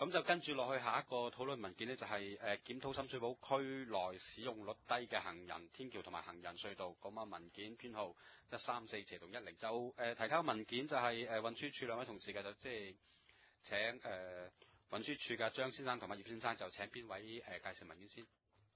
咁就跟住落去下一個討論文件呢，就係檢討深水埗區內使用率低嘅行人天橋同埋行人隧道。咁啊文件編號134/10，就提交文件就係運輸署兩位同事嘅，就即係請運輸署嘅張先生同埋葉先生，就請邊位介紹文件先？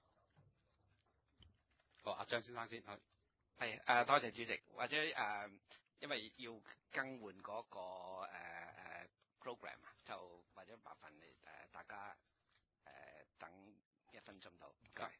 好，阿張先生先。 係多謝主席，或者因為要更換嗰個program 啊，就或者麻煩你大家等1分鐘到。唔該。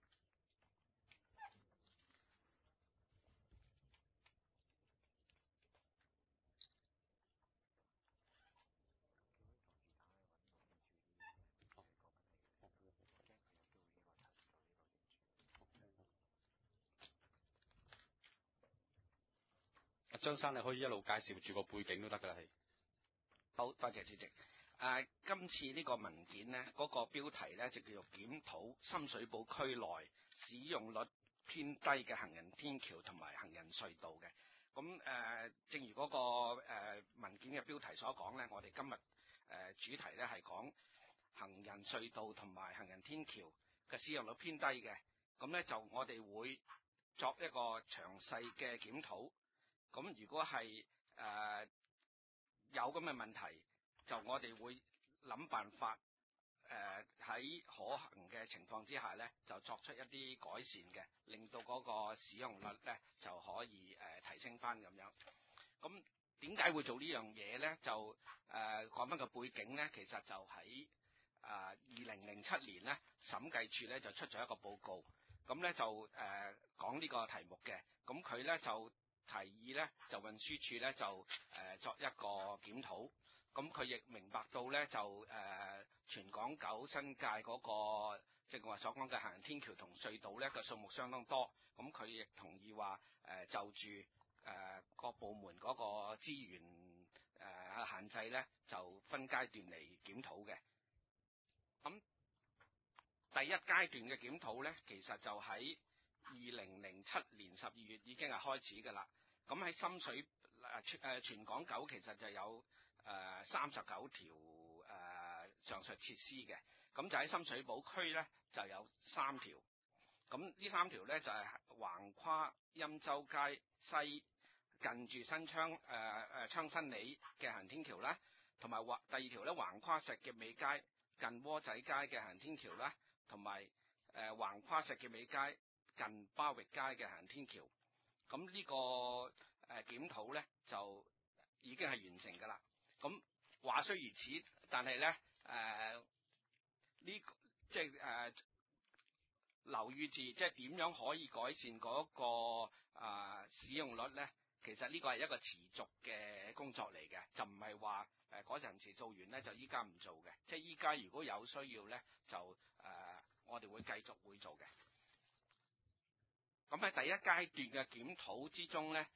阿張生，你可以一路介紹住個背景都得㗎啦，係。 好，多謝主席。今次呢個文件呢，嗰個標題呢，就叫做檢討深水埗區內使用率偏低嘅行人天橋同埋行人隧道嘅。咁正如嗰個文件嘅標題所講呢，我哋今日主題呢係講行人隧道同埋行人天橋嘅使用率偏低嘅。咁呢，就我哋會作一個詳細嘅檢討。咁如果係有咁嘅問題，就我哋會諗辦法喺可行嘅情況之下咧，就作出一啲改善嘅，令到嗰個使用率咧就可以提升翻咁樣。咁點解會做呢樣嘢咧？就講翻個背景咧，其實就喺2007年咧，審計署咧就出咗一個報告，咁咧就講呢個題目嘅。咁佢咧就提議咧，就運輸署咧就作一個檢討。咁佢亦明白到咧，就全港九新界嗰個正話所講嘅行人天橋同隧道咧個數目相當多。咁佢亦同意話就住各部門嗰個資源限制咧，就分階段嚟檢討嘅。咁第一階段嘅檢討咧，其實就喺2007年12月已經係開始㗎啦。咁喺深水全港九其實就有39條上述設施嘅。咁就喺深水埗區咧就有3條。咁呢3條咧就係橫跨欽州街西近住新昌新里嘅行人天橋啦，同埋第2條咧橫跨石硤尾街近窩仔街嘅行人天橋啦，同埋橫跨石硤尾街近巴域街嘅行人天橋。咁呢個檢討咧就已經係完成㗎啦。咁話雖如此，但係咧即係留意住，即係點樣可以改善嗰個使用率咧？其實呢個係一個持續嘅工作嚟嘅，就唔係話嗰陣時做完咧就依家唔做嘅。即係依家如果有需要咧，就我哋會繼續會做嘅。咁喺第一階段嘅檢討之中咧，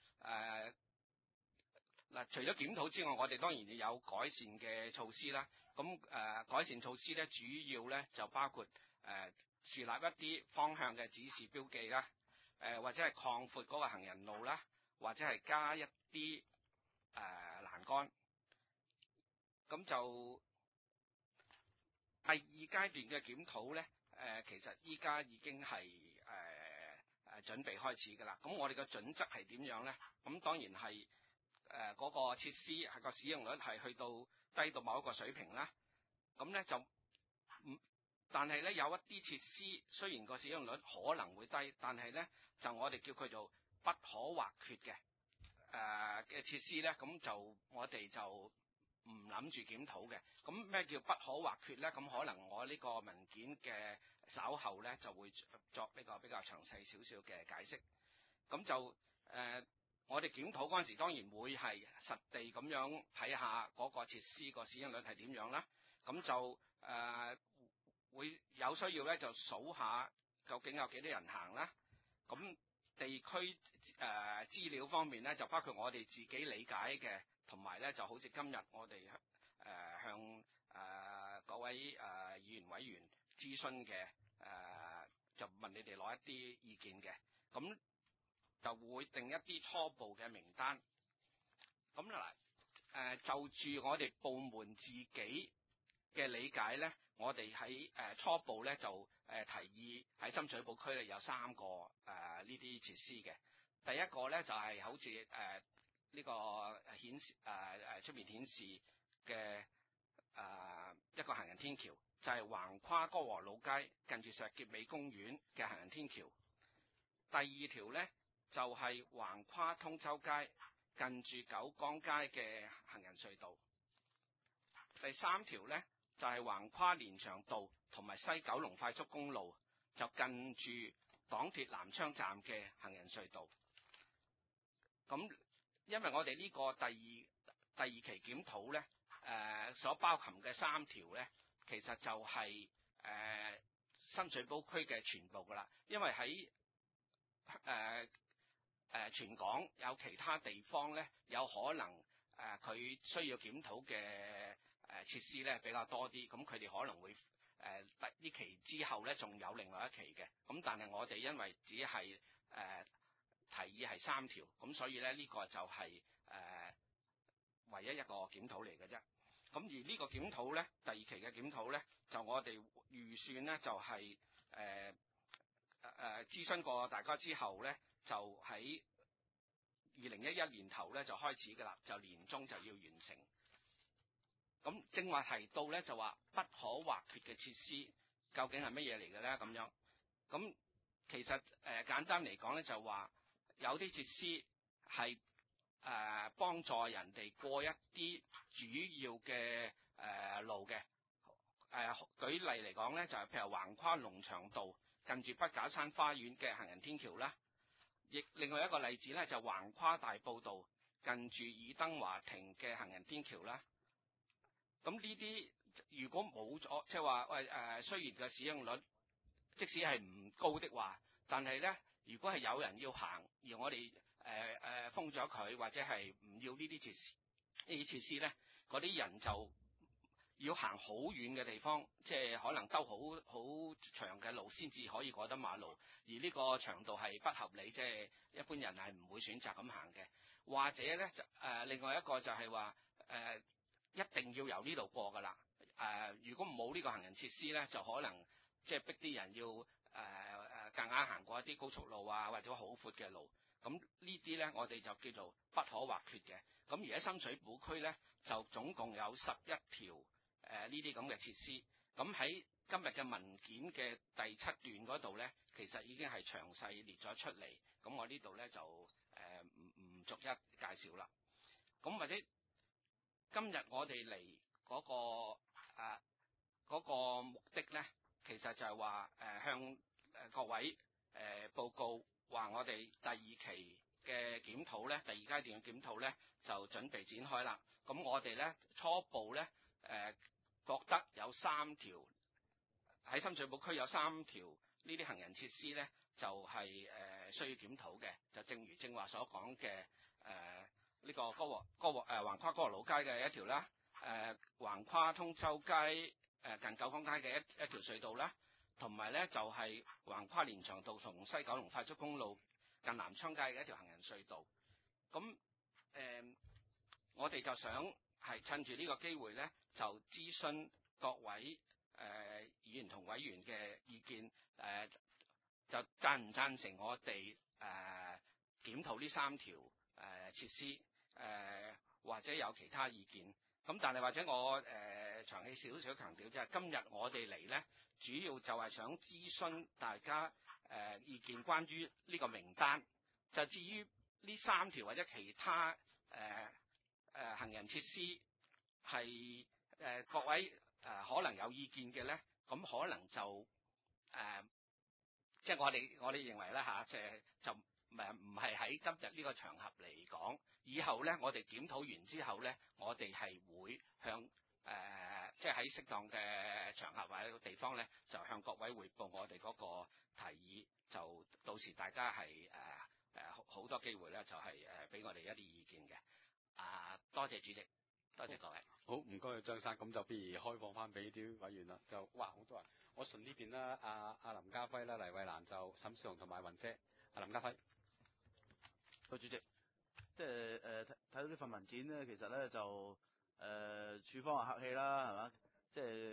除咗檢討之外，我哋當然要有改善嘅措施啦。咁改善措施咧，主要咧就包括樹立一啲方向嘅指示標記啦，或者係擴闊嗰個行人路啦，或者係加一啲欄杆。咁就第二階段嘅檢討咧，其實依家已經係準備開始㗎啦。咁我哋嘅準則係點樣咧？咁當然係嗰個設施係個使用率係去到低到某一個水平啦。咁咧就但係咧有一啲設施雖然個使用率可能會低，但係咧就我哋叫佢做不可或缺嘅設施咧，咁就我哋就唔諗住檢討嘅。咁咩叫不可或缺咧？咁可能我呢個文件嘅稍後咧就會作呢個比較詳細少少嘅解釋。咁就我哋檢討嗰陣時，當然會係實地咁樣睇下嗰個設施個使用率係點樣啦。咁就會有需要咧，就數下究竟有幾多人行啦。咁地區資料方面咧，就包括我哋自己理解嘅，同埋咧就好似今日我哋向各位議員委員諮詢嘅就問你哋攞一啲意見嘅。咁就會定一啲初步嘅名單。咁嗱就住我哋部門自己嘅理解咧，我哋喺初步咧就提議喺深水埗區咧有3個呢啲設施嘅。第一個咧就係好似呢個顯示出面顯示嘅一個行人天橋，就係橫跨歌和老街近住石硤尾公園嘅行人天橋。第二條咧就係橫跨通州街近住九江街嘅行人隧道。第三條咧就係橫跨連翔道同埋西九龍快速公路，就近住港鐵南昌站嘅行人隧道。咁因為我哋呢個第二期檢討咧，所包含嘅3條咧，其實就係深水埗區嘅全部噶啦。因為喺全港有其他地方咧，有可能佢需要檢討嘅設施咧比較多啲，咁佢哋可能會呢期之後咧仲有另外一期嘅。咁但係我哋因為只係提議係3條，咁所以咧呢個就係唯一一個檢討嚟嘅啫。咁而呢個檢討咧，第2期嘅檢討咧，就我哋預算咧就係諮詢過大家之後咧，就喺2011年頭咧就開始㗎啦，就年中就要完成。咁正話提到咧就話不可或缺嘅設施究竟係乜嘢嚟嘅咧？咁樣，咁其實簡單嚟講咧就話有啲設施係幫助人哋過一啲主要嘅路嘅。舉例嚟講咧就係譬如橫跨龍翔道近住筆架山花園嘅行人天橋啦，亦另外一個例子咧就橫跨大埔道近住爾登華庭嘅行人天橋啦。咁呢啲如果冇咗，即係話雖然嘅使用率即使係唔高的話，但係咧如果係有人要行，而我哋封咗佢，或者係唔要呢啲設施咧，嗰啲人就要行好遠嘅地方，即係可能兜好長嘅路先至可以過得馬路，而呢個長度係不合理，即係一般人係唔會選擇咁行嘅。或者咧就另外一個就係話一定要由呢度過㗎啦。如果冇呢個行人設施咧，就可能即係逼啲人要夾硬行過一啲高速路啊，或者好闊嘅路。咁呢啲咧，我哋就叫做不可或缺嘅。咁而喺深水埗區咧，就總共有11條呢啲咁嘅設施。咁喺今日嘅文件嘅第7段嗰度咧，其實已經係詳細列咗出嚟。咁我呢度咧就唔逐一介紹啦。咁或者今日我哋嚟嗰個目的咧，其實就係話向各位報告話我哋第2期嘅檢討咧，第2階段嘅檢討咧就準備展開啦。咁我哋咧初步咧覺得有3條喺深水埗區有3條呢啲行人設施咧，就係需要檢討嘅。就正如正話所講嘅呢個橫跨歌和老街嘅一條啦，橫跨通州街近九江街嘅一條隧道啦，同埋咧就係橫跨連翔道同西九龍快速公路近南昌街嘅一條行人隧道。咁我哋就想係趁住呢個機會咧，就諮詢各位議員同委員嘅意見，就贊唔贊成我哋檢討呢3條設施，或者有其他意見。咁但係或者我長氣少少強調，即係今日我哋嚟咧，主要就係想諮詢大家意見關於呢個名單。就至於呢3條或者其他行人設施係各位可能有意見嘅咧，咁可能就即係我哋認為咧嚇，即係就唔係喺今日呢個場合嚟講。以後咧，我哋檢討完之後咧，我哋係會向即係喺適當嘅場合或者地方咧，就向各位彙報我哋嗰個提議。就到時大家係好多機會咧，就係俾我哋一啲意見嘅。多謝主席，多謝各位。 好，唔該張生，咁就不如開放翻俾啲委員啦。就哇好多人，我順呢邊啦，阿林家輝啦、黎慧蘭就沈少雄同埋雲姐。阿林家輝， 主席，即係睇到呢份文件咧，其實咧就處方話客氣啦，係嘛？即係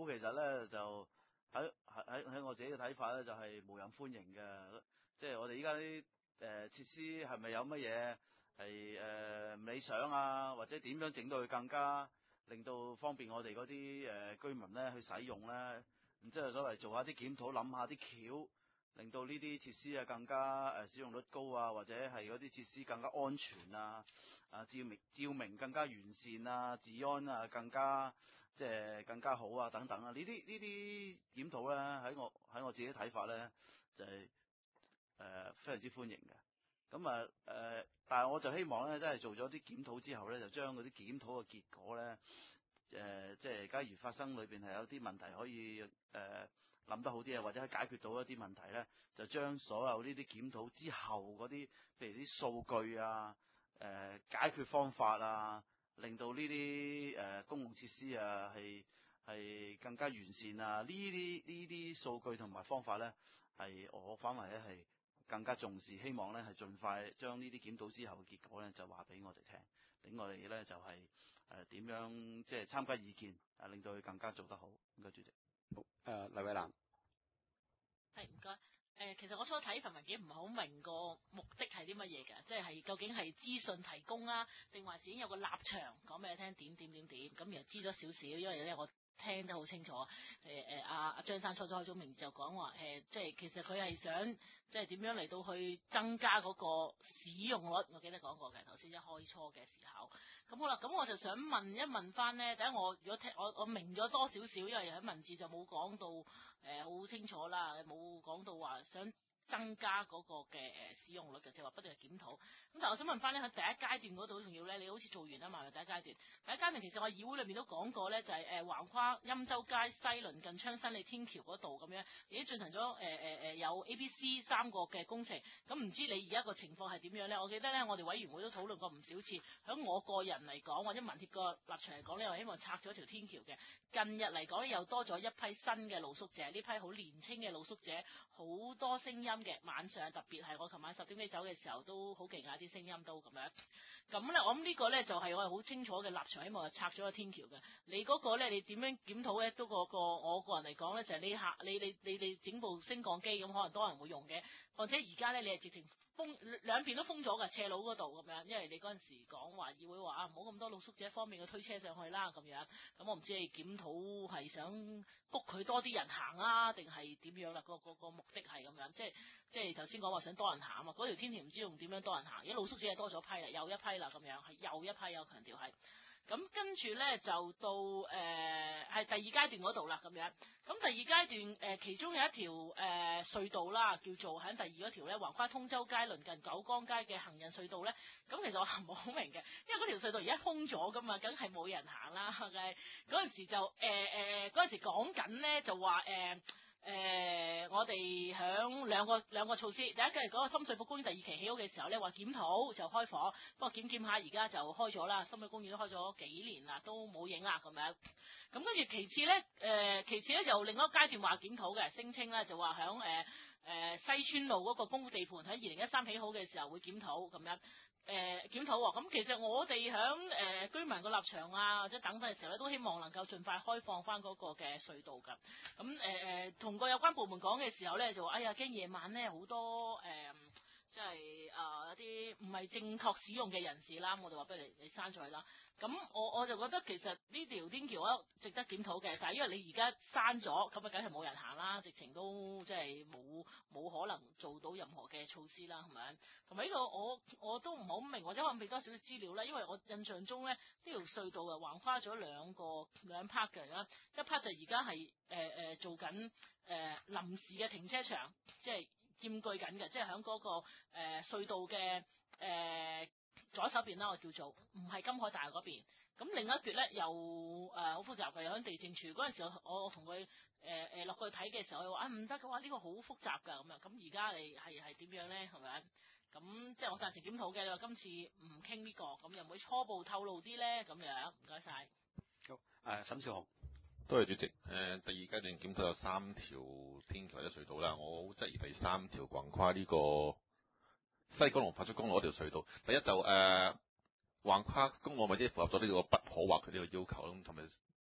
討其實咧就喺我自己嘅睇法咧，就係無人歡迎嘅。即係我哋依家啲設施係咪有乜嘢係唔理想啊，或者點樣整到佢更加令到方便我哋嗰啲居民咧去使用咧？然之後所謂做下啲檢討，諗下啲橋，令到呢啲設施啊更加使用率高啊，或者係嗰啲設施更加安全啊，照明更加完善啊，治安啊更加即係更加好啊等等啊，呢啲檢討咧喺我自己睇法咧就係非常之歡迎嘅。咁但係我就希望咧，真係做咗啲檢討之後咧，就將嗰啲檢討嘅結果咧，即係假如發生裏邊係有啲問題可以諗得好啲啊，或者解決到一啲問題咧，就將所有呢啲檢討之後嗰啲，譬如啲數據啊、解決方法啊，令到呢啲公共設施啊係更加完善啊，呢啲數據同埋方法咧，係我反為咧係更加重視，希望咧係盡快將呢啲檢討之後嘅結果咧就話俾我哋聽，令我哋咧就係點樣即係參加意見，令到佢更加做得好。唔該，主席。 好，黎偉蘭。 係唔該。其實我初睇份文件唔係好明個目的係啲乜嘢嘅，即係究竟係資訊提供啊，定還是已經有個立場講俾你聽點，咁然後知咗少少，因為咧我聽得好清楚。阿張生初開宗明義就講話即係其實佢係想即係點樣嚟到去增加嗰個使用率，我記得講過嘅頭先一開初嘅時候。咁好啦，咁我就想問一問翻咧，第一我如果我明咗多少少，因為喺文字就冇講到好清楚啦，冇講到話想增加嗰個嘅使用率嘅，即係話不斷係檢討。咁但係我想問翻咧，喺第一階段嗰度好重要咧，你好似做完啦嘛？第一階段其實我議會裏面都講過咧，就係橫跨欽州街西鄰近昌新里天橋嗰度咁樣，已經進行咗有 A、B、C 三個嘅工程。咁唔知你而家個情況係點樣咧？我記得咧，我哋委員會都討論過唔少次。喺我個人嚟講，或者民協個立場嚟講咧，我希望拆咗條天橋嘅。近日嚟講咧，又多咗一批新嘅露宿者，呢批好年輕嘅露宿者，好多聲音嘅。晚上特別係我琴晚10點幾走嘅時候，都好勁啊！啲聲音都咁樣。咁咧，我諗呢個咧就係我係好清楚嘅立場，希望拆咗個天橋嘅。你嗰個咧，你點樣檢討咧？都我個人嚟講咧，就係你整部升降機咁，可能多人會用嘅。或者而家咧，你係直情兩邊都封咗嘅斜路嗰度咁樣，因為你嗰陣時講話議會話唔好咁多露宿者方面嘅推車上去啦咁樣。咁我唔知你檢討係想谷佢多啲人行啊，定係點樣啦？個目的係咁樣，即係頭先講話想多人行啊嘛。嗰條天橋唔知用點樣多人行，而家露宿者係多咗批啦，又一批啦咁樣，係又一批，我強調係。咁跟住咧就到係第二階段嗰度啦咁樣。咁第二階段其中有一條隧道啦，叫做喺第二嗰條咧橫跨通州街鄰近九江街嘅行人隧道咧。咁其實我唔係好明嘅，因為嗰條隧道而家封咗噶嘛，梗係冇人行啦。嗰陣時就嗰陣時講緊咧就話我哋響兩個措施，第一個係嗰個深水埗公園第二期起好嘅時候咧，話檢討就開火，不過檢下而家就開咗啦。深水埗公園都開咗幾年啦，都冇影啦咁樣。咁跟住其次咧就另一個階段話檢討嘅，聲稱咧就話響西村路嗰個公屋地盤喺2013起好嘅時候會檢討咁樣。檢討喎，咁其實我哋響居民個立場啊，或者等等嘅時候咧，都希望能夠盡快開放翻嗰個嘅隧道㗎。咁同個有關部門講嘅時候咧，就話哎呀驚夜晚咧好多即係一啲唔係正確使用嘅人士啦，我哋話不如你刪咗佢啦。咁我就覺得其實呢條天橋咧值得檢討嘅，但係因為你而家刪咗，咁啊梗係冇人行啦，直情都即係冇可能做到任何嘅措施啦，係咪？同埋呢個我都唔好明，或者我俾多少少資料咧，因為我印象中咧呢條隧道啊橫跨咗兩 part 嘅啦，一 part 就而家係做緊臨時嘅停車場，即係佔據緊嘅，即係喺嗰個隧道嘅左手邊啦，我叫做唔係金海大嗰邊。咁另一橛咧又好複雜嘅，又喺地政處嗰陣時我同佢落去睇嘅時候，佢話唔得嘅話呢個好複雜㗎咁樣。咁而家你係點樣咧？係咪？咁即係我暫時檢討嘅。你話今次唔傾呢個，咁又唔會初步透露啲咧？咁樣唔該晒。 好，沈少雄。 多謝主席。第二階段檢討有3條天橋或者隧道啦，我好質疑第3條橫跨呢個西九龍快速公路嗰條隧道。第一就橫跨公路或者符合咗呢個不可劃嘅呢個要求啦，同埋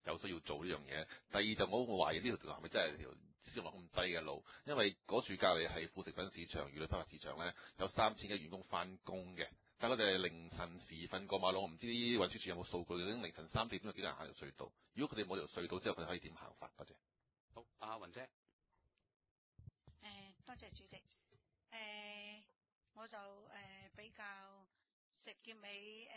有需要做呢樣嘢。第二就我懷疑呢條係咪真係條使用率咁低嘅路，因為嗰處隔離係副食品市場、魚類批發市場咧，有3000嘅員工翻工嘅，但係佢哋係凌晨時分過馬路，我唔知啲運輸署有冇數據，究竟凌晨3點有幾多人行條隧道？如果佢哋冇條隧道之後，佢哋可以點行法？多謝。 好，阿雲姐。 多謝主席。我就比較石硤尾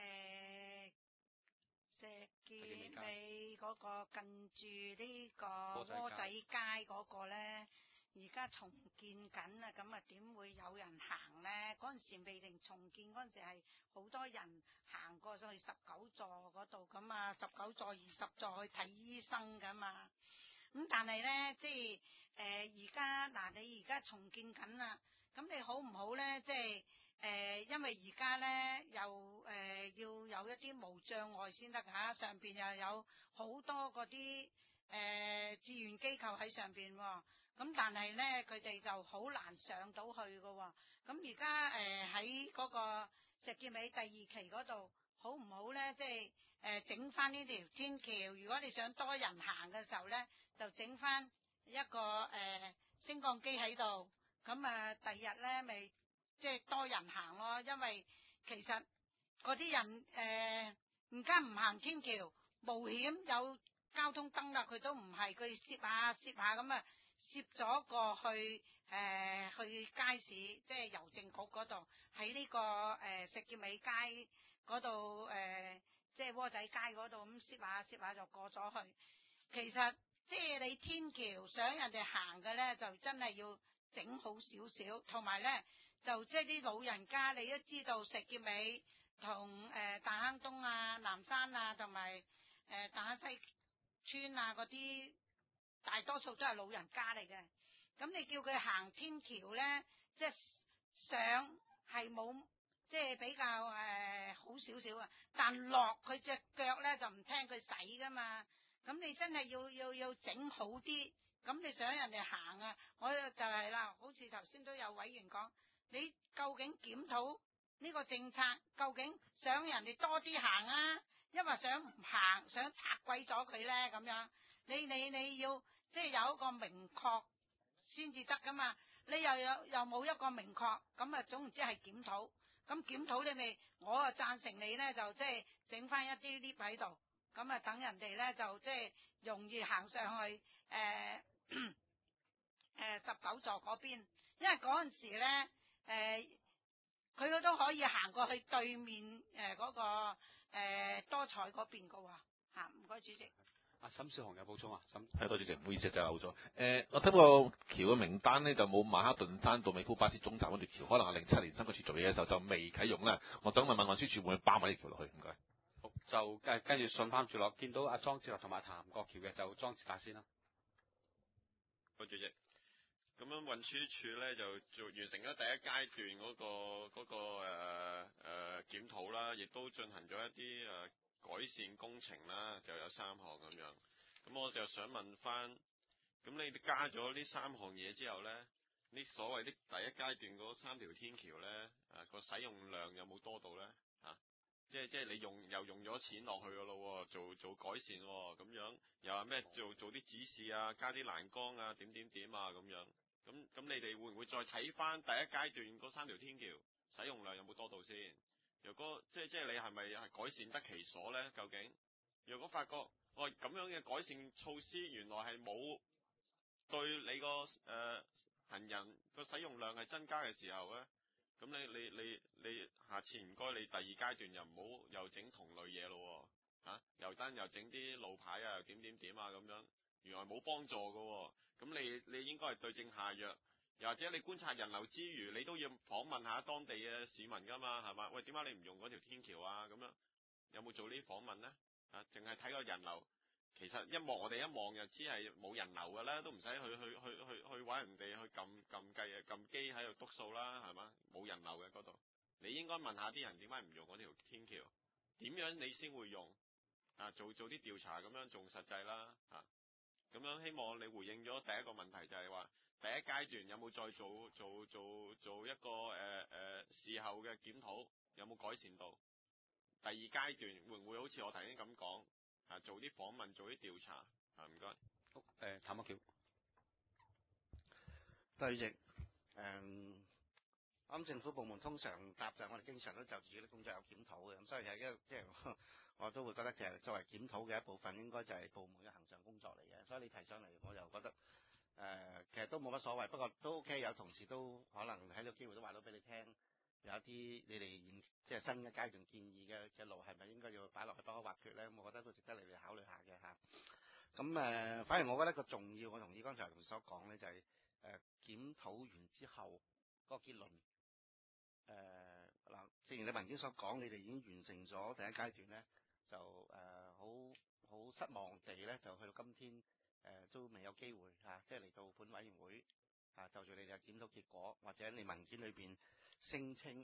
嗰個近住呢個窩仔街嗰個咧，而家重建緊啊，咁啊點會有人行呢？嗰陣時未定重建嗰陣時係好多人行過上去19座嗰度咁啊，19座20座去睇醫生噶嘛。咁但係咧，即係而家嗱，你而家重建緊啦，咁你好唔好咧？即係因為而家咧又要有一啲無障礙先得㗎，上邊又有好多嗰啲志願機構喺上邊喎，咁但係咧佢哋就好難上到去㗎喎。咁而家喺嗰個石硤尾第2期嗰度，好唔好咧？即係整翻呢條天橋，如果你想多人行嘅時候咧，就整翻一個升降機喺度，咁啊第日咧咪即係多人行咯。因為其實嗰啲人而家唔行天橋，冒險有交通燈啦，佢都唔係，佢攝下咁啊，攝咗過去去街市，即係郵政局嗰度，喺呢個石硤尾街嗰度即係窩仔街嗰度咁攝下就過咗去。其實即係你天橋想人哋行嘅咧，就真係要整好少少，同埋咧就即係啲老人家，你都知道石硤尾同大坑東啊、南山啊，同埋大坑西村啊嗰啲，大多數都係老人家嚟嘅。咁你叫佢行天橋咧，即係上係冇，即係比較好少少啊，但落佢隻腳咧就唔聽佢使噶嘛。咁你真係要整好啲，咁你想人哋行啊？我就係啦，好似頭先都有委員講，你究竟檢討呢個政策，究竟想人哋多啲行啊，因為想唔行，想拆鬼咗佢咧咁樣？你要即係有一個明確先至得噶嘛？你又冇一個明確，咁啊總唔知係檢討。咁檢討你咪，我啊贊成你咧，就即係整翻一啲 lift 喺度。咁啊，等人哋咧就即係容易行上去19座嗰邊，因為嗰陣時咧佢都可以行過去對面嗰個多彩嗰邊噶喎嚇。唔該主席。 阿沈少雄有補充啊？ 係多謝主席，唔好意思就漏咗。我睇個橋嘅名單咧，就冇馬克頓山到美孚巴士總站嗰條橋，可能係07年新嗰次做嘢嘅時候就未啟用啦。我想問運輸署會唔會包埋呢條落去？唔該。 好，就跟住順翻住落，見到阿莊志立同埋譚國橋嘅，就莊志達先啦。 好，主席。咁樣運輸署咧就完成咗第一階段嗰個檢討啦，亦都進行咗一啲改善工程啦，就有3項咁樣。咁我就想問翻，咁你加咗呢3項嘢之後咧，呢所謂的第一階段嗰3條天橋咧，個使用量有冇多到咧？即係你又用咗錢落去噶咯，做改善喎，咁樣又話咩做啲指示啊，加啲欄杆啊，點啊咁樣。咁你哋會唔會再睇翻第一階段嗰3條天橋使用量有冇多到先？如果即係你係咪改善得其所咧？究竟如果發覺咁樣嘅改善措施原來係冇對你個行人個使用量係增加嘅時候咧，咁你下次唔該你第2階段又唔好又整同類嘢咯喎，又整啲路牌啊，又點啊咁樣，原來冇幫助㗎喎。咁你應該係對症下藥，又或者你觀察人流之餘，你都要訪問下當地嘅市民噶嘛，係嘛？喂，點解你唔用嗰條天橋啊？咁樣有冇做呢啲訪問呢？淨係睇個人流，其實我哋一望就知係冇人流㗎啦，都唔使去揾人哋去撳機喺度篤數啦，係嘛？冇人流嘅嗰度，你應該問下啲人點解唔用嗰條天橋，點樣你先會用做啲調查咁樣仲實際啦咁樣希望你回應咗第一個問題，就係話第一階段有冇再做一個事後嘅檢討，有冇改善到？第2階段會唔會好似我頭先咁講做啲訪問，做啲調查唔該。 好，譚克橋。 主席，咁政府部門通常答就係我哋經常都就住啲工作有檢討嘅，咁所以係即係我都會覺得其實作為檢討嘅一部分，應該就係部門嘅恆常工作嚟嘅。所以你提上嚟，我就覺得其實都冇乜所謂，不過都 OK。有同事都可能喺呢個機會都話到俾你聽，有一啲你哋即係新嘅階段建議嘅路係咪應該要擺落去不可或缺咧？咁我覺得都值得你哋考慮下嘅嚇。咁反而我覺得個重要，我同意剛才同事所講咧，就係檢討完之後個結論。嗱，正如你文件所講，你哋已經完成咗第一階段咧，就好失望地咧，就去到今天都未有機會即係嚟到本委員會就住你哋嘅檢討結果，或者你文件裏邊聲稱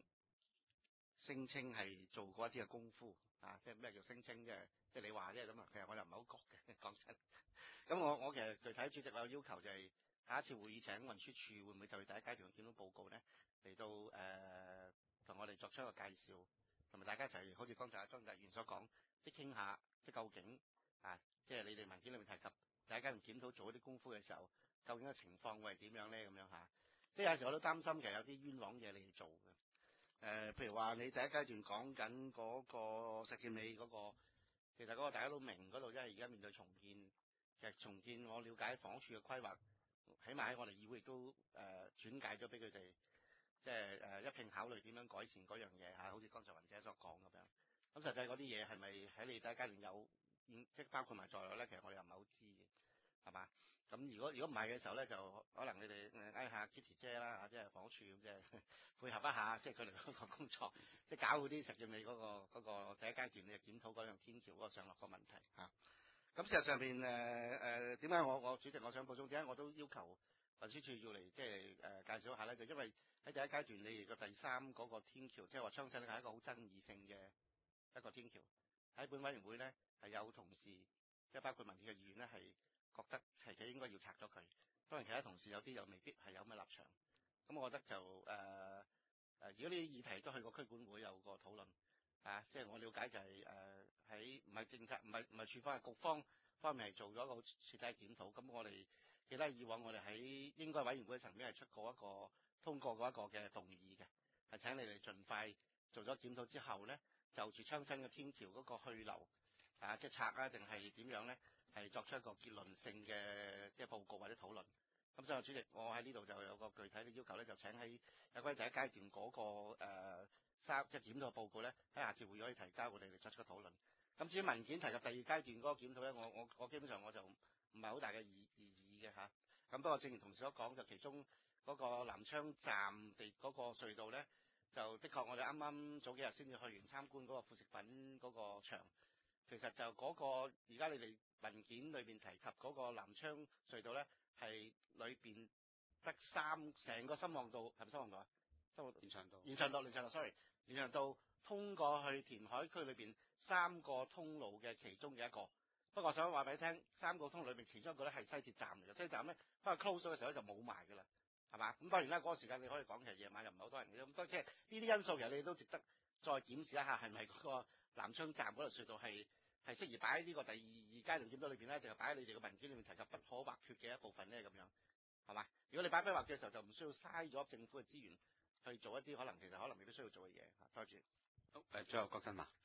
係做過一啲嘅功夫即係咩叫聲稱啫？即係你話啫咁啊，其實我又唔係好覺嘅，講真。咁我其實具體主席我有要求就係下一次會議請運輸署會唔會就第一階段嘅檢討報告咧嚟到同我哋作出一個介紹，同埋大家一齊好似剛才阿莊議員所講，即係傾下即係究竟即係你哋文件裏面提及第一階段檢討做一啲功夫嘅時候，究竟個情況會係點樣咧？咁樣即係有時我都擔心其實有啲冤枉嘢你哋做嘅。譬如話你第一階段講緊嗰個石硤尾嗰個，其實嗰個大家都明嗰度，因為而家面對重建，其實重建我了解房屋署嘅規劃，起碼喺我哋議會亦都轉介咗俾佢哋。即係一並考慮點樣改善嗰樣嘢好似剛才雲姐所講咁樣。咁實際嗰啲嘢係咪喺你第一階段有，即係包括埋在內咧？其實我哋又唔係好知嘅，係嘛？咁如果唔係嘅時候咧，就可能你哋嗌下 Kitty 姐啦即係房屋署咁即係配合一下，即係佢哋嗰個工作，即係搞好啲石硤尾嗰個第一階段嘅檢討嗰樣天橋嗰個上落個問題咁事實上邊點解我主席我想補充，點解我都要求運輸署要嚟即係介紹一下咧？就因為喺第一階段你哋個第三嗰個天橋，即係話昌西咧係一個好爭議性嘅一個天橋。喺本委員會咧係有同事，即係包括民建嘅議員咧係覺得其實應該要拆咗佢。當然其他同事有啲又未必係有咩立場。咁我覺得就如果呢啲議題都去過區管會有個討論即係我了解就係喺唔係政策唔係處方係局方面係做咗一個徹底檢討。咁我哋記得以往我哋喺應該委員會層面係出過一個通過嗰一個嘅動議嘅，係請你哋盡快做咗檢討之後咧，就住昌新嘅天橋嗰個去留即係拆定係點樣咧，係作出一個結論性嘅即係報告或者討論。咁所以主席，我喺呢度就有個具體嘅要求咧，就請喺有關第一階段嗰個即係檢討報告咧，喺下次會議可以提交我哋作出個討論。咁至於文件提及第二階段嗰個檢討咧，我基本上我就唔係好大嘅異議嘅咁不過正如同事所講，就其中嗰個南昌站地嗰個隧道咧，就的確我哋啱啱早幾日先至去完參觀嗰個副食品嗰個場。其實就嗰個而家你哋文件裏邊提及嗰個南昌隧道咧，係裏邊得成個深旺道係咪深旺道連翔道 sorry， 連翔道通過去填海區裏邊3個通路嘅其中嘅一個。不過我想話俾你聽，3個通路裏邊其中一個咧係西鐵站嚟嘅，西鐵站咧翻去 close 嘅時候咧就冇埋㗎啦，係嘛？咁當然啦，嗰個時間你可以講其實夜晚又唔係好多人嘅，咁即係呢啲因素其實你都值得再檢視一下，係咪嗰個南昌站嗰條隧道係適宜擺喺呢個第二階段檢討裏邊咧，定係擺喺你哋嘅文件裏面提及不可或缺嘅一部分咧？咁樣係嘛？如果你擺不可或缺嘅時候，就唔需要嘥咗政府嘅資源去做一啲可能未必需要做嘅嘢。多謝。 好，最後郭振華。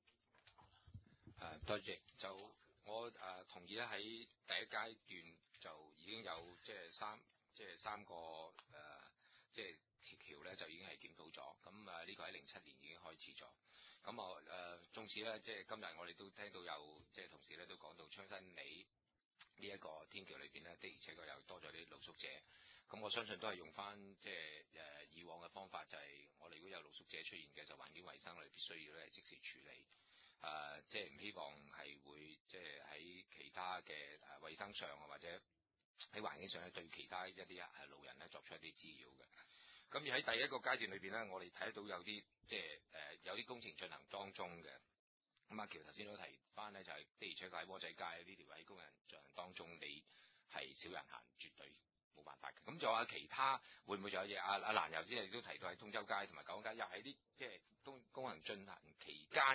多謝。就我同意咧，喺第一階段就已經有三個即係橋咧就已經係檢討咗。咁呢個喺07年已經開始咗。咁縱使咧即係今日我哋都聽到有即係同事咧都講到昌新里呢一個天橋裏邊咧，的而且確又多咗啲露宿者。咁我相信都係用翻即係以往嘅方法，就係我哋如果有露宿者出現嘅，就環境衞生我哋必須要咧即時處理。即係唔希望係會即係喺其他嘅衞生上或者喺環境上咧對其他一啲路人咧作出一啲滋擾嘅。咁而喺第一個階段裏邊咧，我哋睇到有啲即係有啲工程進行當中嘅。咁阿橋頭先都提翻咧，就係的而且確喺窩仔街呢條位工人進行當中，你係少人行，絕對冇辦法嘅。咁仲有其他會唔會仲有嘢？阿蘭頭先亦都提到喺通州街同埋九龍街，又係啲即係工人進行期間嘅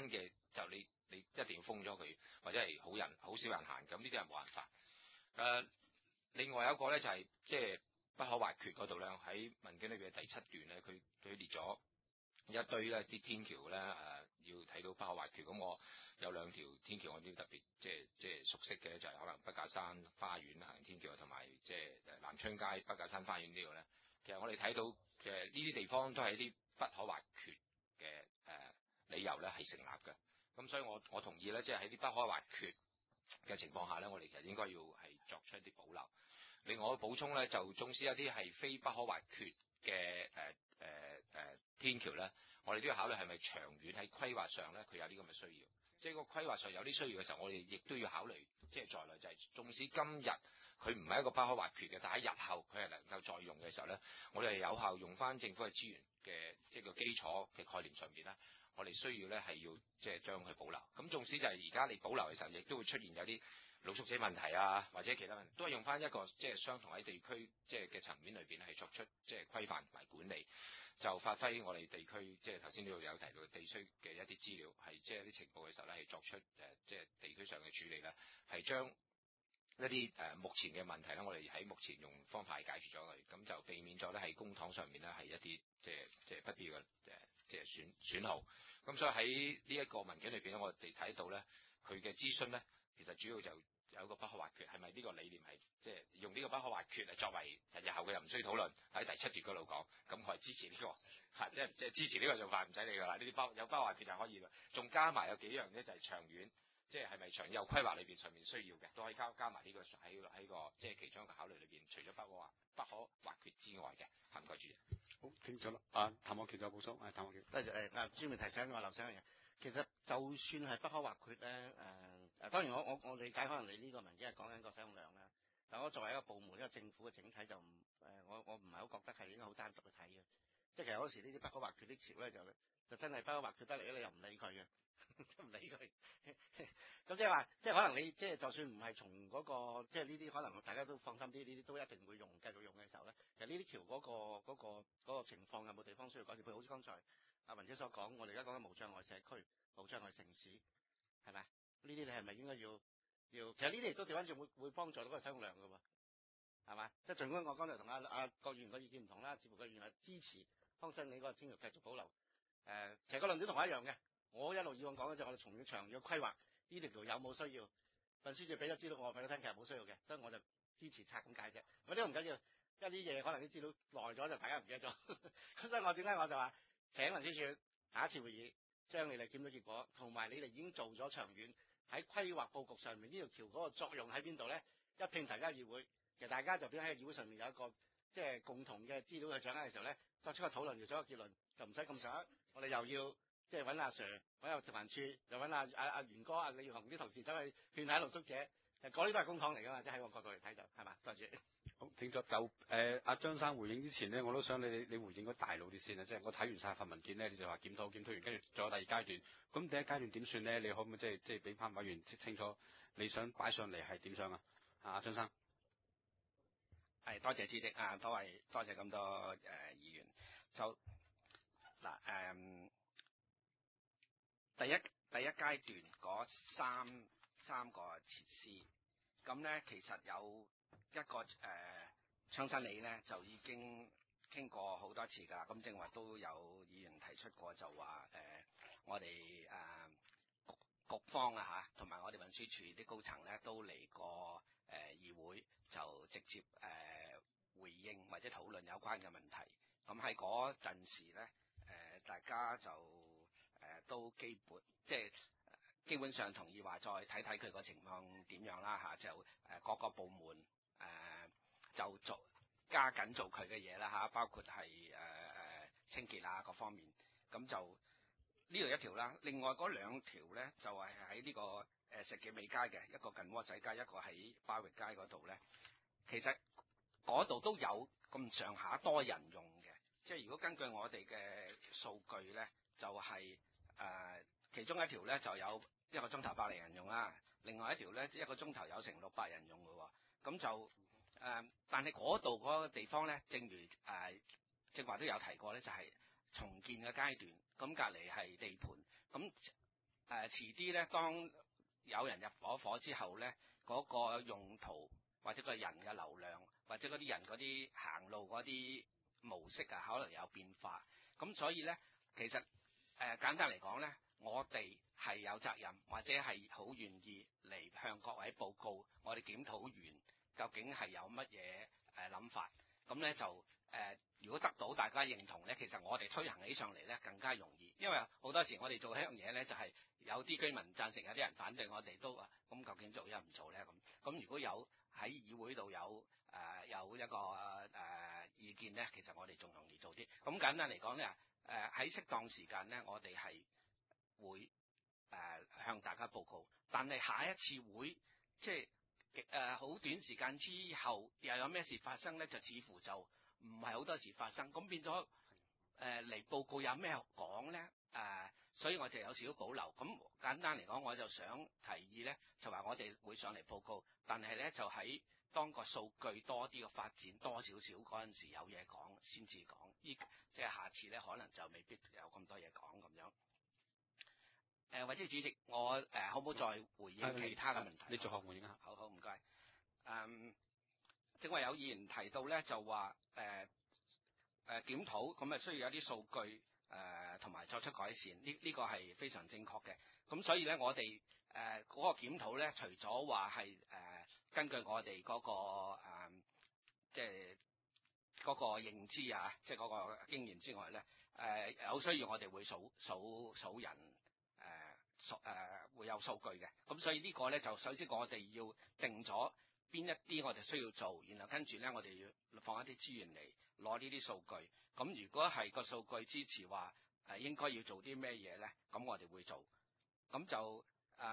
就你一定要封咗佢，或者係好少人行，咁呢啲係冇辦法。另外有一個咧就係即係不可或缺嗰度咧，喺文件裏邊嘅第7段咧，佢列咗一堆咧啲天橋咧要睇到不可或缺。咁我有2條天橋我都特別即係熟悉嘅，就係可能北架山花園行人天橋同埋即係南昌街北架山花園呢度咧。其實我哋睇到嘅呢啲地方都係一啲不可或缺嘅理由咧係成立嘅。咁所以我同意咧，即係喺啲不可或缺嘅情況下咧，我哋其實應該要係作出一啲保留。另外我補充咧，就縱使有啲係非不可或缺嘅天橋咧，我哋都要考慮係咪長遠喺規劃上咧佢有啲咁嘅需要。即係個規劃上有啲需要嘅時候，我哋亦都要考慮，即係在內就係縱使今日佢唔係一個不可或缺嘅，但喺日後佢係能夠再用嘅時候咧，我哋係有效用翻政府嘅資源嘅即係個基礎嘅概念上邊咧，我哋需要咧係要即係將佢保留。咁縱使就係而家你保留嘅時候，亦都會出現有啲露宿者問題啊，或者其他問題，都係用翻一個即係相同喺地區即係嘅層面裏邊係作出即係規範同埋管理，就發揮我哋地區即係頭先呢度有提到地區嘅一啲資料，係即係一啲情報嘅時候咧，係作出即係地區上嘅處理咧，係將一啲目前嘅問題咧，我哋喺目前用方法係解決咗佢，咁就避免咗咧喺公帑上面咧係一啲即係不必要嘅即係損耗。咁所以喺呢一個文件裏邊咧，我哋睇到咧佢嘅諮詢咧，其實主要就有一個不可或缺，係咪呢個理念係即係用呢個不可或缺嚟作為日後嘅又唔需要討論喺第7段嗰度講，咁我係支持呢個即係支持呢個做法唔使理㗎啦，呢啲有不可或缺就可以㗎，仲加埋有幾樣咧就係長遠。即係咪長有規劃裏邊上面需要嘅，都可以加埋呢個喺個即係其中一個考慮裏邊，除咗不可或缺之外嘅。唔該主席。 好，清楚啦。譚望橋就補充，譚望橋。 多謝專門提醒我劉生嘅嘢。其實就算係不可或缺咧，當然我理解可能你呢個文件係講緊個使用量啦。但我作為一個部門，一個政府嘅整體就我唔係好覺得係應該好單獨去睇嘅。即係其實嗰時呢啲不可或缺啲潮咧就真係不可或缺得嚟，你又唔理佢嘅。都唔理佢，咁即係話，即係可能你即係就算唔係從嗰個，即係呢啲可能大家都放心啲，呢啲都一定會繼續用嘅時候咧，其實呢啲橋嗰個情況有冇地方需要改善？譬如好似剛才阿雲姐所講，我哋而家講緊無障礙社區、無障礙城市，係咪？呢啲你係咪應該要？其實呢啲亦都調翻轉會幫助到個使用量㗎喎，係嘛？即係儘管我剛才同阿郭議員個意見唔同啦，似乎個議員係支持康新里嗰個天橋繼續保留。其實個論點同我一樣嘅。我一路以往講嘅就係我哋從長遠規劃呢條橋有冇需要，運輸署俾咗資料我俾佢聽，其實冇需要嘅，所以我就支持拆咁解啫。咁呢個唔緊要，因為啲嘢可能啲資料耐咗就大家唔記得咗。咁所以我點解我就話請運輸署下一次會議將你哋檢討結果，同埋你哋已經做咗長遠喺規劃佈局上面呢條橋嗰個作用喺邊度咧？一併提交議會，其實大家就變喺議會上面有一個即係共同嘅資料去掌握嘅時候咧，作出個討論，做咗個結論，就唔使咁上下，我哋又要。即係揾阿 Sir， 揾阿食環署，又揾阿袁哥、阿李耀雄啲同事走去勸下露宿者，嗰啲都係公帑嚟㗎嘛，即係喺我角度嚟睇就係嘛，多謝。 好，請咗就阿張生回應之前咧，我都想你回應嗰大路啲先啊，即係我睇完晒份文件咧，你就話檢討完，跟住仲有第2階段，咁第1階段點算咧？你可唔可以即係俾翻委員清楚你想擺上嚟係點想啊？阿張生， 係多謝主席啊，多謝咁多議員就嗱第一階段嗰三個設施，咁咧其實有一個昌新里咧就已經傾過好多次㗎，咁正話都有議員提出過就話我哋局方啊嚇，同埋我哋運輸署啲高層咧都嚟過議會，就直接回應或者討論有關嘅問題。咁喺嗰陣時咧大家就都基本上同意話再睇睇佢個情況點樣啦嚇，就各個部門就加緊做佢嘅嘢啦嚇，包括係清潔啊各方面，咁就呢度一條啦。另外嗰2條咧就係喺呢個石硤尾街嘅，一個近窩仔街，一個喺巴域街嗰度咧。其實嗰度都有咁上下多人用嘅，即係如果根據我哋嘅數據咧，就係其中一條咧就有1個鐘頭100人用啦，另外一條咧1個鐘頭有成600人用嘅喎，咁就但係嗰度嗰個地方咧，正如正話都有提過咧，就係重建嘅階段，咁隔離係地盤，咁遲啲咧，當有人入火之後咧，嗰個用途或者個人嘅流量，或者嗰啲人嗰啲行路嗰啲模式啊，可能有變化。咁所以咧，其實簡單嚟講咧，我哋係有責任，或者係好願意嚟向各位報告，我哋檢討完究竟係有乜嘢諗法。咁咧就如果得到大家認同咧，其實我哋推行起上嚟咧更加容易，因為好多時我哋做一樣嘢咧，就係有啲居民贊成，有啲人反對，我哋都話咁究竟做一唔做咧咁如果有喺議會度有一個意見咧，其實我哋仲容易做啲。咁簡單嚟講咧，喺適當時間咧，我哋係會向大家報告，但係下一次會即係好短時間之後又有咩事發生咧，就似乎就唔係好多時發生，咁變咗嚟報告有咩講咧？所以我就有少少保留。咁簡單嚟講，我就想提議咧，就話我哋會上嚟報告，但係咧就喺當個數據多啲嘅發展多少少嗰陣時有嘢講先至講，即係下次咧可能就未必有咁多嘢講咁樣。或者主席，我可唔可以再回應其他嘅問題？ 你做下回應下。 好唔該。正話有議員提到咧，就話檢討咁需要有啲數據同埋作出改善，呢個係非常正確嘅。咁所以咧，我哋嗰個檢討咧，除咗話係根據我哋嗰個即係嗰個認知啊，即係嗰個經驗之外咧，有需要我哋會數人會有數據嘅。咁所以呢個咧就首先我哋要定咗邊一啲我哋需要做，然後跟住咧我哋要放一啲資源嚟攞呢啲數據。咁如果係個數據支持話應該要做啲咩嘢咧，咁我哋會做。咁就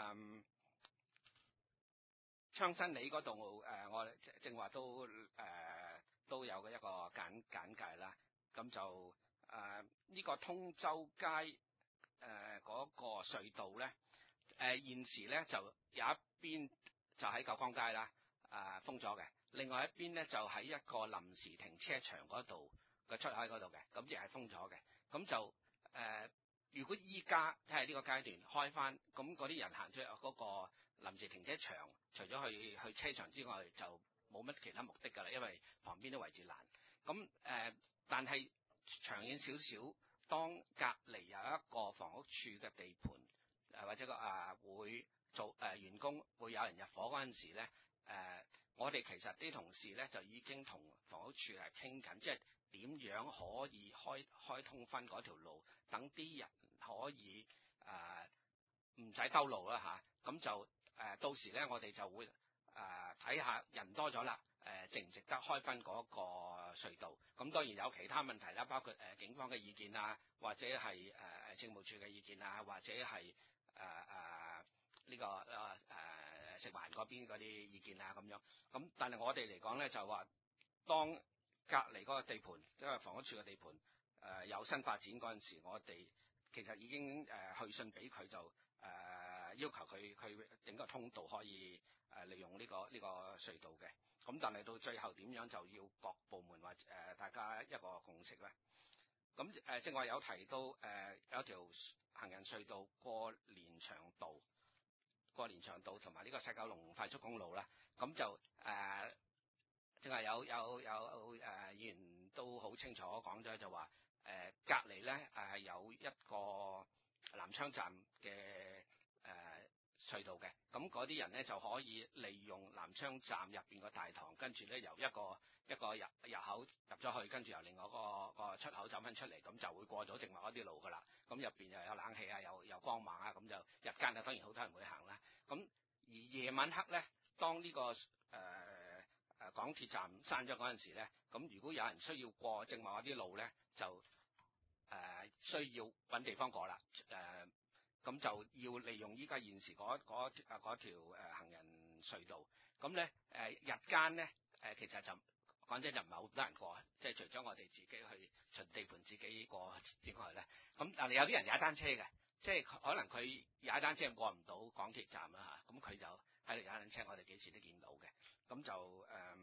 昌新里嗰度我正話都有一個簡介啦。咁就呢個通州街嗰個隧道咧，現時咧就有一邊就喺九江街啦，封咗嘅。另外一邊咧就喺一個臨時停車場嗰度嘅出口喺嗰度嘅，咁亦係封咗嘅。咁就如果依家喺呢個階段開翻，咁嗰啲人行出嗰個臨時停車場，除咗去車場之外，就冇乜其他目的㗎啦，因為旁邊都圍住欄。咁但係長遠少少，當隔離有一個房屋處嘅地盤，或者會做員工會有人入伙嗰陣時咧，我哋其實啲同事咧就已經同房屋處係傾緊，即係點樣可以開通翻嗰條路，等啲人可以唔使兜路啦嚇。咁就到時咧，我哋就會睇下人多咗啦，值唔值得開翻嗰個隧道。咁當然有其他問題啦，包括警方嘅意見啊，或者係政務處嘅意見啊，或者係呢個食環嗰邊嗰啲意見啊咁樣。咁但係我哋嚟講咧，就話當隔離嗰個地盤，因為房屋處嘅地盤有新發展嗰陣時，我哋其實已經去信俾佢，就要求佢整個通道可以利用呢個隧道嘅。咁但係到最後點樣就要各部門或大家一個共識咧。咁正話有提到有條行人隧道過連翔道同埋呢個西九龍快速公路啦。咁就正話有議員都好清楚講咗，就話隔離咧有一個南昌站嘅隧道嘅。咁嗰啲人咧就可以利用南昌站入邊個大堂，跟住咧由一個入口入咗去，跟住由另外個出口走翻出嚟，咁就會過咗正話嗰啲路噶啦。咁入邊又有冷氣啊，有光猛啊，咁就日間啊當然好多人會行啦。咁而夜晚黑咧，當呢個港鐵站閂咗嗰陣時咧，咁如果有人需要過正話嗰啲路咧，就需要揾地方過啦。咁就要利用依家現時嗰條行人隧道。咁咧日間咧其實就講真就唔係好多人過，即係除咗我哋自己去巡地盤自己過之外咧，咁但係有啲人踩單車嘅，即係可能佢踩單車過唔到港鐵站啦嚇，咁佢就喺度踩單車，我哋幾時都見到嘅。咁就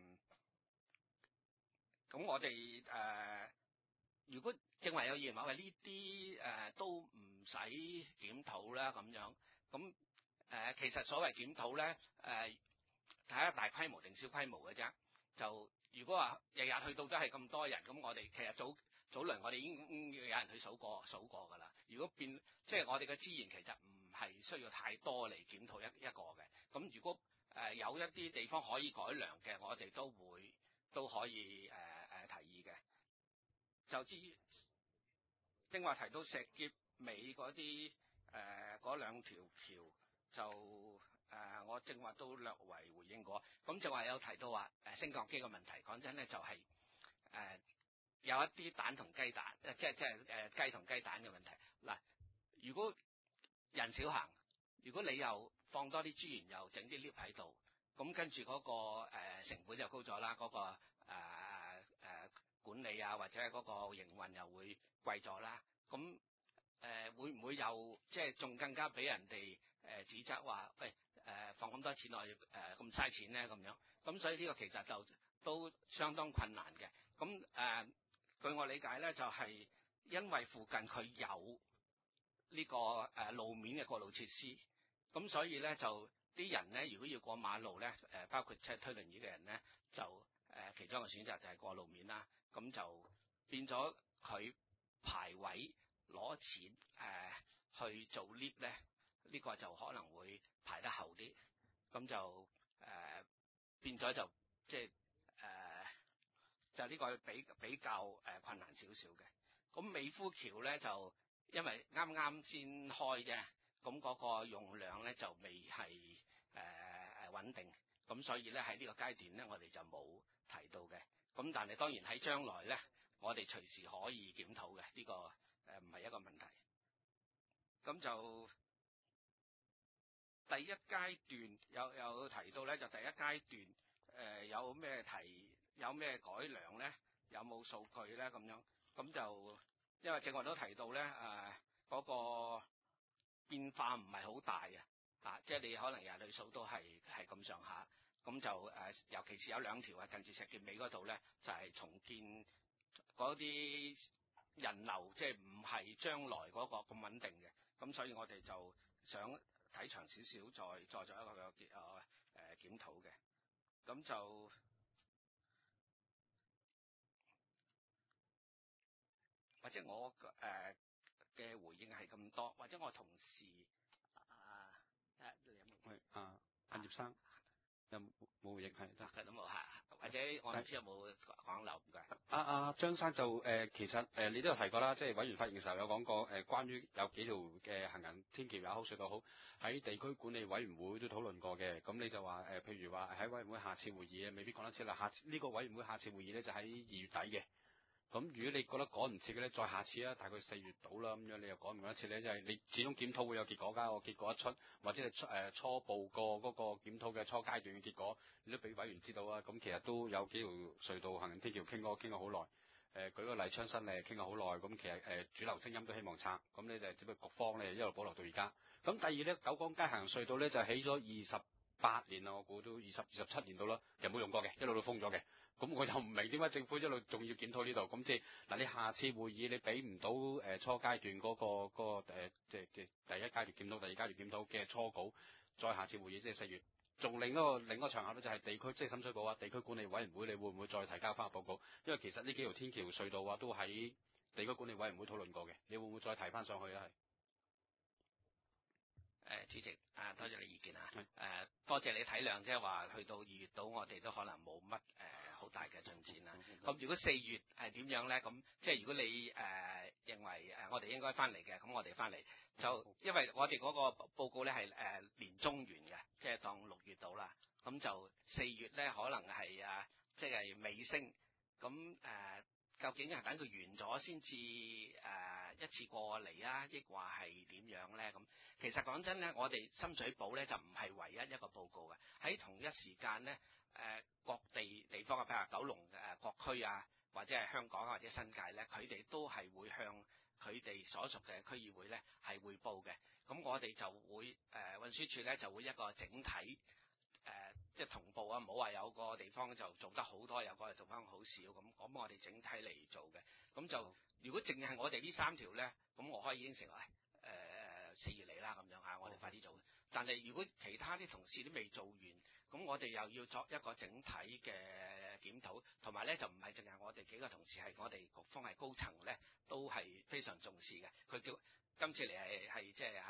咁我哋如果正話有議員話喂呢啲都唔使檢討啦咁樣。咁其實所謂檢討咧，睇下大規模定小規模嘅啫。就如果話日日去到都係咁多人，咁我哋其實早輪我哋已經有人去數過㗎啦。如果即係我哋嘅資源其實唔係需要太多嚟檢討一個嘅。咁如果有一啲地方可以改良嘅，我哋都可以提議嘅。就至於正話提到石硤尾嗰啲嗰兩條橋，就我正話都略為回應過。咁正話有提到話升降機嘅問題，講真咧就係有一啲蛋同雞蛋，即係雞同雞蛋嘅問題。嗱，如果人少行，如果你又放多啲資源，又整啲 lift 喺度，咁跟住嗰個成本就高咗啦，嗰個管理啊或者嗰個營運又會貴咗啦。咁會唔會又即係仲更加俾人哋指責話，喂放咁多錢落去咁嘥錢咧咁樣？咁所以呢個其實就都相當困難嘅。咁據我理解咧，就係因為附近佢有呢個路面嘅過路設施，咁所以咧就啲人咧如果要過馬路咧，包括即係推輪椅嘅人咧，就其中一個選擇就係過路面啦。咁就變咗佢排位攞錢去做 lift 咧，呢個就可能會排得後啲，咁就變咗就即係就呢個比較困難少少嘅。咁美孚橋咧就因為啱啱先開啫，咁嗰個用量咧就未係穩定，咁所以咧喺呢個階段咧我哋就冇提到嘅。咁但係當然喺將來咧，我哋隨時可以檢討嘅，呢個唔係一個問題。咁就第一階段有提到咧，就第一階段有咩改良咧？有冇數據咧？咁樣咁就因為正話都提到咧，嗰個變化唔係好大嘅，即係你可能日日去數都係咁上下。咁就尤其是有兩條係近住石硤尾嗰度咧，就係重建嗰啲人流，即係唔係將來嗰個咁穩定嘅。咁所以我哋就想睇長少少，再做一個檢討嘅。咁就或者我嘅回應係咁多，或者我同事陳業生。有冇回應係得？ 佢都冇嚇，或者我唔知有冇講漏唔該。 張生就其實你都有提過啦，即係委員發言嘅時候有講過關於有幾條嘅行人天橋也好隧道好，喺地區管理委員會都討論過嘅。咁你就話譬如話喺委員會下次會議未必講得切啦。呢個委員會下次會議咧就喺2月底嘅。咁如果你覺得趕唔切嘅咧，再下次啦，大概4月到啦，咁樣你又趕唔趕得切咧？即係你始終檢討會有結果㗎，個結果一出，或者係初步嗰個檢討嘅初階段嘅結果，你都俾委員知道啊。咁其實都有幾條隧道行人天橋傾咗好耐。舉個例，昌新咧傾咗好耐。咁其實主流聲音都希望拆，咁咧就只不過局方咧一路保留到而家。咁第二咧，九廣街行人隧道咧就起咗28年啦，我估都27年到啦，其實冇用過嘅，一路都封咗嘅。咁我又唔明點解政府一路仲要檢討呢度。咁即係嗱，你下次會議你俾唔到初階段嗰個即係第一階段檢討、第二階段檢討嘅初稿，再下次會議即係4月，仲另一個場合咧就係地區即係深水埗啊地區管理委員會，你會唔會再提交翻個報告？因為其實呢幾條天橋隧道啊都喺地區管理委員會討論過嘅，你會唔會再提翻上去咧？ 主席多謝你意見啊！多謝你體諒，即係話去到2月度，我哋都可能冇乜好大嘅進展啦。咁如果4月係點樣咧？咁即係如果你認為我哋應該翻嚟嘅，咁我哋翻嚟就因為我哋嗰個報告咧係年中完嘅，即係當6月度啦。咁就4月咧可能係即係尾聲。咁究竟係等佢完咗先至一次過嚟啊，抑或係點樣咧？咁其實講真咧，我哋深水埗咧就唔係唯一一個報告嘅。喺同一時間咧，各地方啊，譬如九龍各區啊，或者係香港或者新界咧，佢哋都係會向佢哋所屬嘅區議會咧係匯報嘅。咁我哋就會運輸署咧就會一個整體即係同步啊，唔好話有個地方就做得好多，有個地方好少咁。咁我哋整體嚟做嘅。咁就如果淨係我哋呢3條咧，咁我可以應承 4月嚟啦咁樣嚇，我哋快啲做。但係如果其他啲同事都未做完，咁我哋又要作一個整體嘅檢討，同埋咧就唔係淨係我哋幾個同事，係我哋局方係高層咧都係非常重視嘅。佢叫今次嚟係即係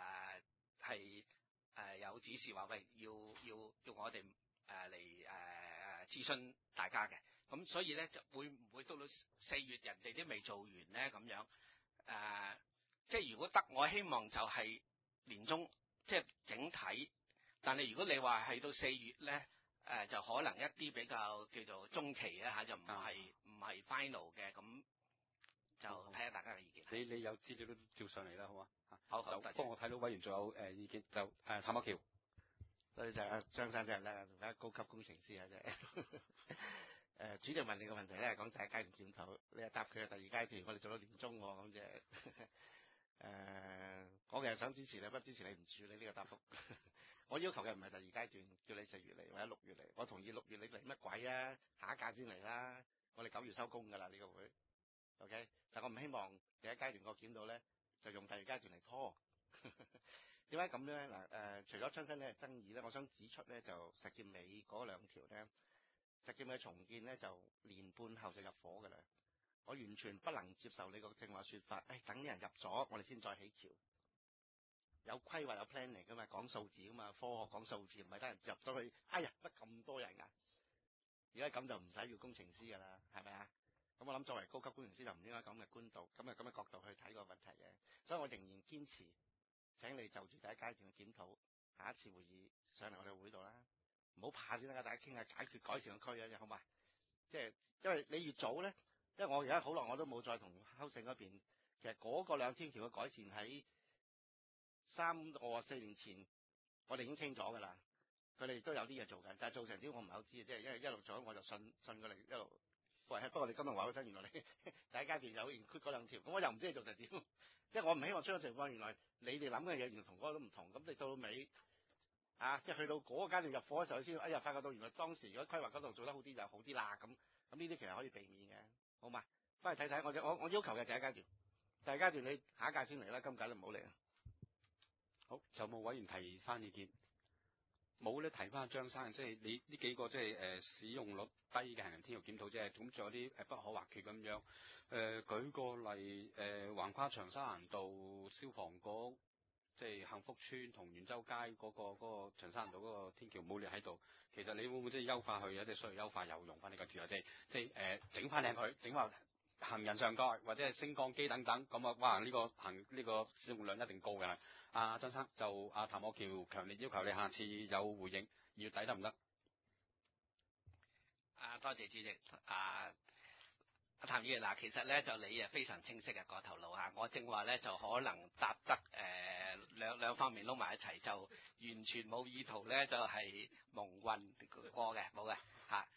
有指示話喂，要我哋嚟諮詢大家嘅。咁所以咧就會唔會到4月人哋都未做完咧咁樣？即係如果得，我希望就係年中即係整體。但係如果你話係到4月咧，就可能一啲比較叫做中期啊嚇，就唔係 final 嘅，咁就睇下大家嘅意見。 你有資料都照上嚟啦，好嘛？ 好， 就不過我睇到委員仲有意見，就譚克橋。 所以就張生真係叻，同家高級工程師啊真係。主席問你個問題咧，講第一階段檢討，你係答佢嘅第二階段，我哋做到年中喎，咁即係我其實想支持你，不支持你唔處理呢個答覆。我要求嘅唔係第二階段，叫你4月嚟或者6月嚟，我同意6月你嚟乜鬼啊？下一屆先嚟啦，我哋9月收工㗎啦呢個會 ，OK？ 但我唔希望第一階段個檢討咧，就用第二階段嚟拖。點解咁咧？嗱除咗親身嘅爭議咧，我想指出咧，就石硤尾嗰兩條咧，石硤尾重建咧就年半後就入伙㗎啦。我完全不能接受你個正話説法，等啲人入咗，我哋先再起橋。有規劃有 plan 嚟㗎嘛，講數字㗎嘛，科學講數字，唔係得人入咗去，哎呀乜咁多人㗎？而家咁就唔使要工程師㗎啦，係咪啊？咁我諗作為高級工程師就唔應該咁嘅觀度，咁嘅角度去睇個問題嘅，所以我仍然堅持請你就住第一階段嘅檢討，下一次會議上嚟我哋會度啦，唔好怕先啦，大家傾下解決改善個區啊，好嘛？即係因為你越早咧，因為我而家好耐我都冇再同康城嗰邊，其實嗰個兩天橋嘅改善喺3或4年前，我哋已經清咗㗎啦。佢哋都有啲嘢做緊，但係做成點我唔係好知，即係因為一路做我就信佢哋一路。喂，不過我哋今日話俾你聽，原來你第一階段有 include 嗰兩條，咁我又唔知你做成點。即係我唔希望出咗情況，原來你哋諗嘅嘢原來同嗰個都唔同，咁你到尾即係去到嗰個階段入伙嘅時候先，發覺到原來當時如果規劃嗰度做得好啲就好啲啦，咁呢啲其實可以避免嘅，好嘛？翻去睇睇，我要求嘅第一階段，第二階段你下一屆先嚟啦，今屆都唔好嚟。 好，就冇委員提翻意見。冇咧，提翻張生，即係你呢幾個即係使用率低嘅行人天橋檢討，即係咁仲有啲不可或缺咁樣。舉個例，橫跨長沙灣道消防局，即係幸福村同元州街嗰個長沙灣道嗰個天橋冇列喺度。其實你會唔會即係優化佢，即係需要優化又用翻呢個條例，即係整翻靚佢，整翻行人上蓋或者係升降機等等，咁哇呢個使用量一定高㗎。張生就譚可橋強烈要求你下次有回應，2月底得唔得？ 多謝主席。譚議員嗱，其實咧就你非常清晰嘅個頭腦嚇，我正話咧就可能答得兩方面撈埋一齊，就完全冇意圖咧就係蒙混過嘅，冇嘅嚇。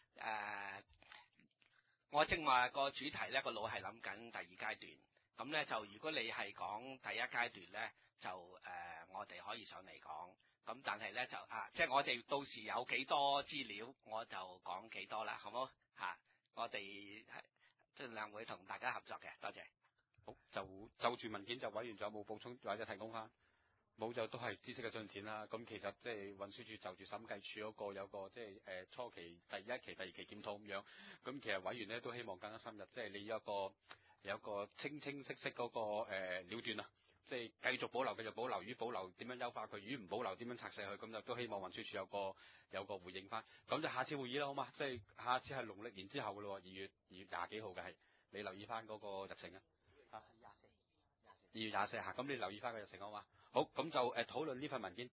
我正話個主題咧個腦係諗緊第二階段，咁咧就如果你係講第一階段咧。就我哋可以上嚟講，咁但係咧就即係我哋到時有幾多資料，我就講幾多啦，好冇嚇？我哋盡量會同大家合作嘅，多謝。 好，就住文件就委員仲有冇補充或者提供翻？冇就都係知識嘅進展啦。咁其實即係運輸署就住審計署嗰個有個即係初期第1期、第2期檢討咁樣。咁其實委員咧都希望更加深入，即係你有一個清晰嗰個了斷啊。即係繼續保留，魚保留點樣優化佢，魚唔保留點樣拆卸佢，咁就都希望運輸署有個回應翻。咁就下次會議啦，好嘛？即係下次係農曆年之後嘅咯喎，2月20幾號嘅係，你留意翻嗰個日程啊。2月24嚇，咁你留意翻個日程好嘛？好，咁就討論呢份文件。